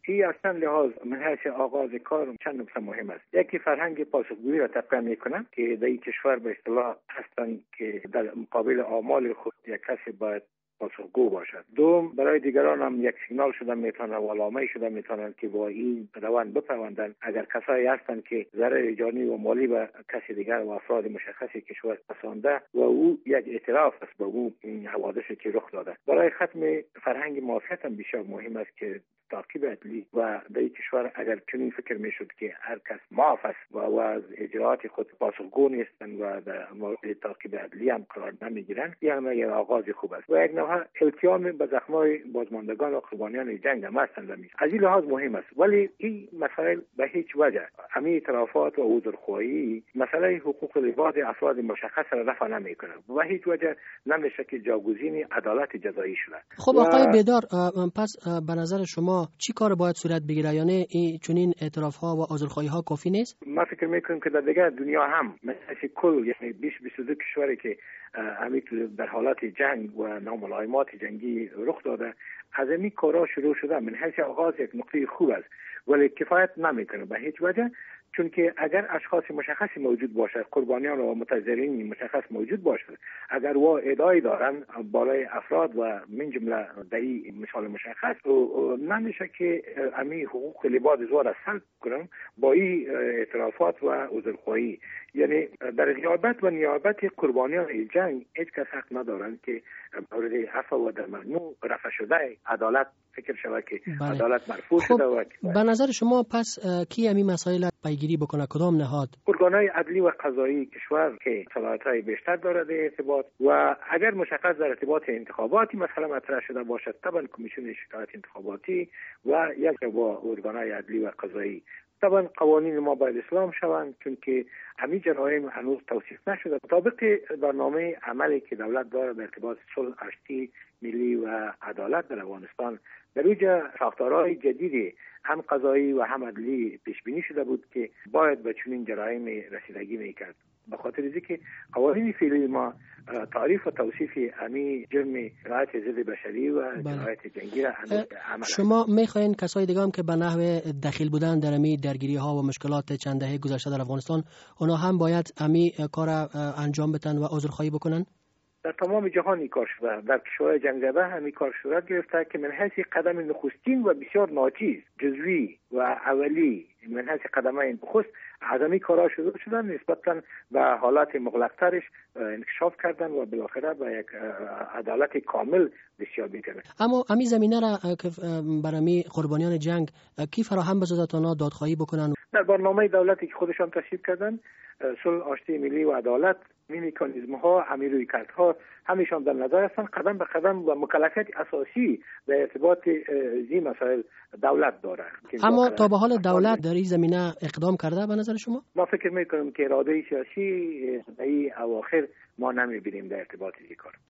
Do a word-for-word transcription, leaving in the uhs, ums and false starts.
این اصلا لحاظ من حیث آغاز کار چند نکته مهم است. یکی فرهنگ پاسخگویی را تقویت میکنند که در این کشور به اصطلاح هستند که در مقابل اعمال خود یک کسی باید پاسخگو باشد. دوم، برای دیگران هم یک سیگنال شده میتونه و علامه شده میتونن که با این روند بپیوندن. اگر کسایی هستند که ضرر جانی و مالی به کسی دیگر و افراد مشخصی کشور رسانده و او یک اعتراف است به او این حوادثی که رخ داده. برای ختم فرهنگ معافیت هم بسیار مهم است که تعقیب عدلی و در کشور اگر چنین فکر میشد که هر کس معاف است و, و از اجراعات خود پاسخگو نیستند و در مورد تعقیب عدلی هم قرار نمیگیرند، یعنی یک آغاز خوب است و یک نوع التیام به زخمای بازماندگان و قربانیان جنگ هم هستند. از این لحاظ مهم است، ولی این مسائل به هیچ وجه همین اعترافات و عذرخواهی مسئله حقوق لباس افراد مشخص را رفع نمیکنه و هیچ وجه نمیشه که جاگزین عدالت جزایی شده. خب آقای بیدار، پس به نظر شما چی کار باید صورت بگیره؟ یعنی این چنین اعتراف ها و عذرخواهی ها کافی نیست؟ ما فکر میکنیم که در دیگر دنیا هم مثل کل یعنی بیست بیست و دو کشوری که همین در حالات جنگ و ناملایمات جنگی رخ داده از این کارا شروع شده. من حیث آغاز یک نقطه خوب است، ولی کفایت نمیکنه به هیچ وجه، چون که اگر اشخاص مشخصی موجود باشد، قربانیان و متضررین مشخص موجود باشد، اگر وا ادعای دارن بالای افراد و من جمله دایی مثال مشخص و نمیشه که امی حقوق لباس زور را سلب کنن با این اعترافات و عذرخواهی. یعنی در غیابت و نیابت قربانیان جنگ هیچ کس حق ندارند که مورد عفو و در ممنوع رفع شده عدالت فکر شود که بله. عدالت مرفوع خب شده. و به نظر شما پس کی همین مسائل پیگیری بکنه؟ کدام نهاد؟ ارگان‌های عدلی و قضایی کشور که صلاحیت‌های بیشتر دارد در ارتباط و اگر مشخص در ارتباط انتخاباتی مثلا مطرح شده باشد، طبعا کمیسیون شکایت انتخاباتی و یک با ارگان‌های عدلی و قضایی. طبعا قوانین ما باید اسلام شوند، چون که همین جرایم هنوز توصیف نشده. مطابق برنامه عملی که دولت دارد در ارتباط صلح، آشتی ملی و عدالت در افغانستان، در اوجا ساختارهای جدیدی هم قضایی و هم عدلی پیش بینی شده بود که باید به چنین جرایم رسیدگی میکرد. به خاطر اینکه قوانین فعلی ما تعریف و توصیف امی جرم جنایت ضد بشری و جنایت جنگی را عمل. شما میخواین کسای دیگه هم که به نحو دخیل بودن در امی درگیری ها و مشکلات چند دهه گذشته در افغانستان، اونا هم باید امی کار انجام بدن و عذرخواهی بکنن؟ در تمام جهان این کار شده، در کشورهای جنگ زده همین کار صورت گرفته که من حیث قدم نخستین و بسیار ناچیز، جزوی و اولی، من حیث قدمین نخست از همین کارها شروع شدن، نسبتاً به حالات مغلقترش انکشاف کردن و بالاخره به یک عدالت کامل دستیابی کردن. اما همین زمینه را که برای قربانیان جنگ کی فراهم بسازه تا اونا دادخواهی بکنن؟ در برنامه دولتی که خودشان تصویب کردن، صلح، آشتی ملی و عدالت، این مکانیزم ها، همین رویکردها همیشان در نظر هستند. قدم به قدم و مکلفیت اساسی در ارتباط این مسائل دولت داره. اما تا به حال دولت در این زمینه اقدام کرده به نظر شما؟ ما فکر میکنم که اراده سیاسی در این اواخر ما نمیبینیم در ارتباط این کار.